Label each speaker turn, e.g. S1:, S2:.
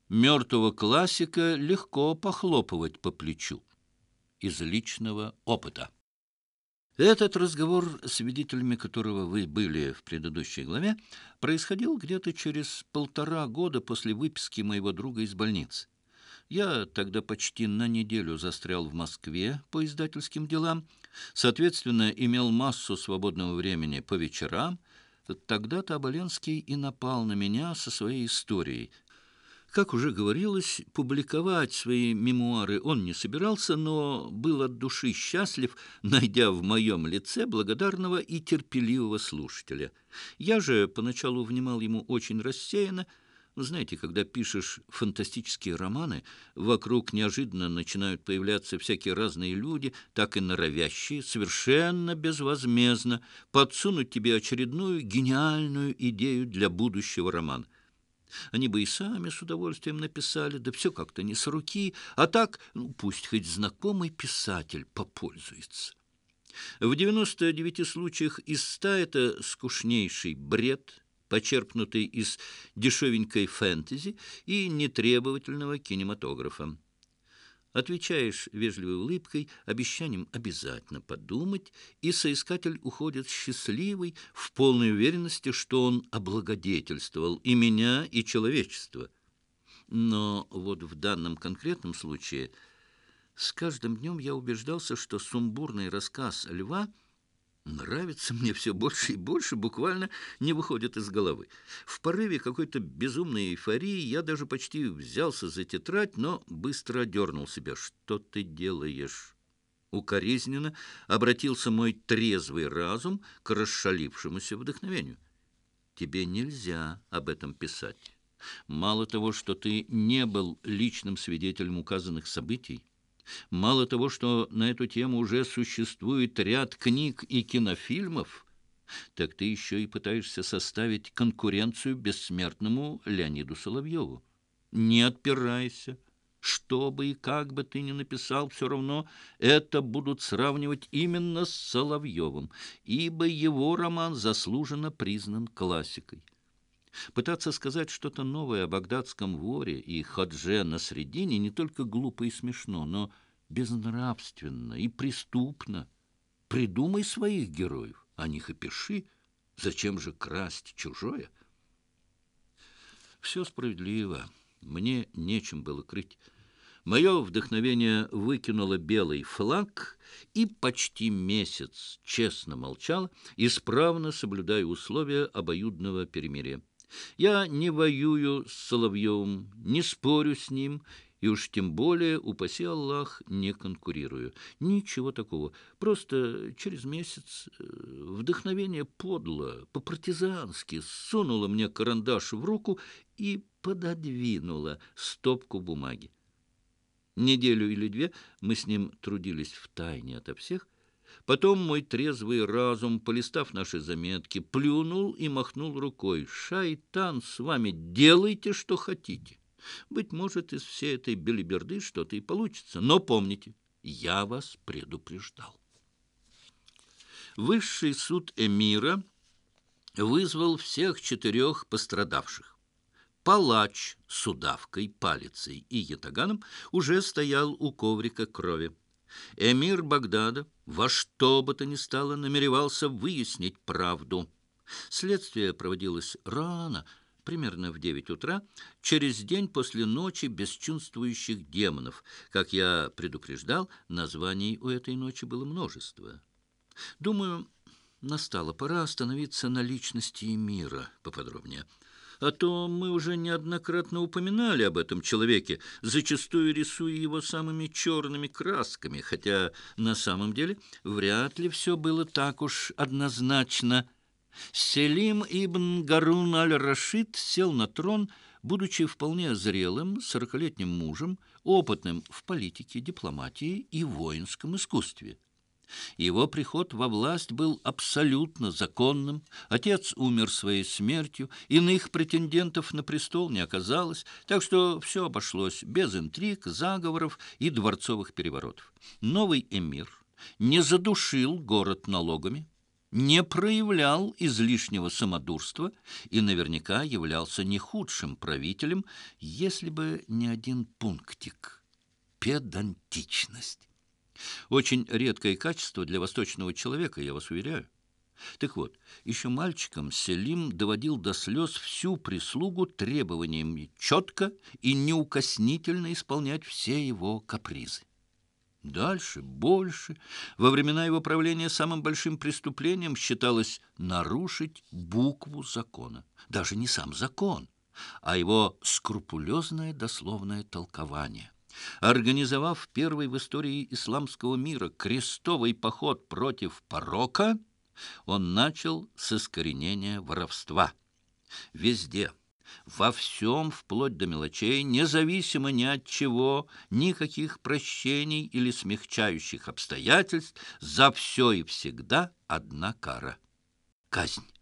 S1: Мертвого классика легко похлопывать по плечу. Из личного опыта. Этот разговор, свидетелями которого вы были в предыдущей главе, происходил где-то через 1,5 года после выписки моего друга из больницы. Я тогда почти на неделю застрял в Москве по издательским делам, соответственно, имел массу свободного времени по вечерам. Тогда-то Оболенский и напал на меня со своей историей. Как уже говорилось, публиковать свои мемуары он не собирался, но был от души счастлив, найдя в моем лице благодарного и терпеливого слушателя. Я же поначалу внимал ему очень рассеянно. Знаете, когда пишешь фантастические романы, вокруг неожиданно начинают появляться всякие разные люди, так и норовящие, совершенно безвозмездно подсунуть тебе очередную гениальную идею для будущего романа. Они бы и сами с удовольствием написали, да все как-то не с руки, а так, пусть хоть знакомый писатель попользуется. В 99 случаях из 100 это скучнейший бред, почерпнутый из дешевенькой фэнтези и нетребовательного кинематографа. Отвечаешь вежливой улыбкой, обещанием обязательно подумать, и соискатель уходит счастливый, в полной уверенности, что он облагодетельствовал и меня, и человечество. Но вот в данном конкретном случае с каждым днем я убеждался, что сумбурный рассказ Льва нравится мне все больше и больше, буквально не выходит из головы. В порыве какой-то безумной эйфории я даже почти взялся за тетрадь, но быстро одернул себя. «Что ты делаешь?» Укоризненно обратился мой трезвый разум к расшалившемуся вдохновению. «Тебе нельзя об этом писать. Мало того, что ты не был личным свидетелем указанных событий, мало того, что на эту тему уже существует ряд книг и кинофильмов, так ты еще и пытаешься составить конкуренцию бессмертному Леониду Соловьеву. Не отпирайся. Что бы и как бы ты ни написал, все равно это будут сравнивать именно с Соловьевым, ибо его роман заслуженно признан классикой. Пытаться сказать что-то новое о багдадском воре и Ходже Насреддине не только глупо и смешно, но безнравственно и преступно. Придумай своих героев, о них и пиши. Зачем же красть чужое? Все справедливо. Мне нечем было крыть. Мое вдохновение выкинуло белый флаг и почти месяц честно молчало, исправно соблюдая условия обоюдного перемирия. Я не воюю с Соловьевым, не спорю с ним, и уж тем более, упаси Аллах, не конкурирую. Ничего такого. Просто через месяц вдохновение подло, по-партизански сунуло мне карандаш в руку и пододвинуло стопку бумаги. Неделю или две мы с ним трудились втайне ото всех. Потом мой трезвый разум, полистав наши заметки, плюнул и махнул рукой. «Шайтан с вами, делайте, что хотите. Быть может, из всей этой белиберды что-то и получится. Но помните, я вас предупреждал». Высший суд эмира вызвал всех 4 пострадавших. Палач с удавкой, палицей и ятаганом уже стоял у коврика крови. Эмир Багдада во что бы то ни стало намеревался выяснить правду. Следствие проводилось рано, примерно в 9 утра, через день после ночи бесчувствующих демонов. Как я предупреждал, названий у этой ночи было множество. Думаю, настала пора остановиться на личности Эмира поподробнее. А то мы уже неоднократно упоминали об этом человеке, зачастую рисуя его самыми черными красками, хотя на самом деле вряд ли все было так уж однозначно. Селим ибн Гарун аль-Рашид сел на трон, будучи вполне зрелым 40-летним мужем, опытным в политике, дипломатии и воинском искусстве. Его приход во власть был абсолютно законным. Отец умер своей смертью, иных претендентов на престол не оказалось, так что все обошлось без интриг, заговоров и дворцовых переворотов. Новый эмир не задушил город налогами, не проявлял излишнего самодурства и наверняка являлся не худшим правителем, если бы не один пунктик – педантичность. Очень редкое качество для восточного человека, я вас уверяю. Так вот, еще мальчиком Селим доводил до слез всю прислугу требованиями четко и неукоснительно исполнять все его капризы. Дальше, больше. Во времена его правления самым большим преступлением считалось нарушить букву закона. Даже не сам закон, а его скрупулезное дословное толкование. Организовав первый в истории исламского мира крестовый поход против порока, он начал с искоренения воровства. Везде, во всем, вплоть до мелочей, независимо ни от чего, никаких прощений или смягчающих обстоятельств, за все и всегда одна кара – казнь.